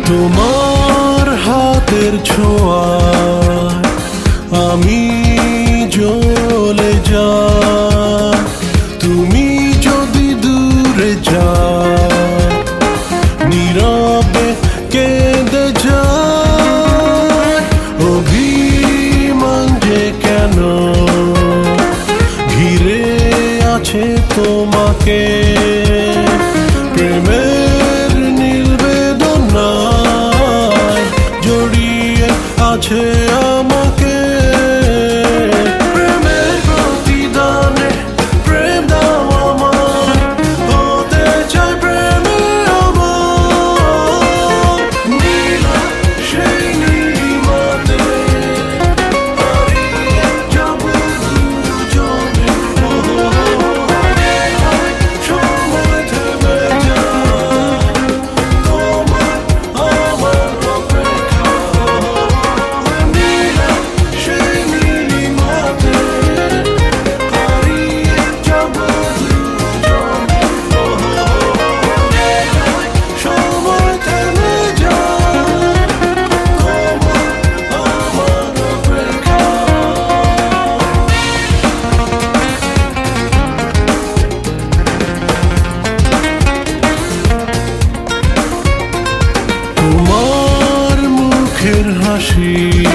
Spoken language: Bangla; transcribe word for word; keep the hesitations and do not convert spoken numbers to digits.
তোমার হাতের ছোঁয়ায় আমি জ্বলে যাই, তুমি যদি দূরে যাও নীরবে কেঁদে যায়। অভিমান যে কেন ঘিরে আছে তোমাকে, প্রেমের নীল বেদনায় জড়িয়ে আছে আমাকে। প্রেমের প্রতিদানে প্রেম দাও আমায়, হতে চাই প্রেমে আমার। নীলা সেই নীলিমাতে হারিয়ে যাব দুজনে। সময় থেমে যায় তোমার আমার অপেক্ষা। নীলা সেই নীলিমাতে হারিয়ে যাব দুজনে। সময় থেমে যায় তোমার আমার অপেক্ষা। তোমার মুখের হাসি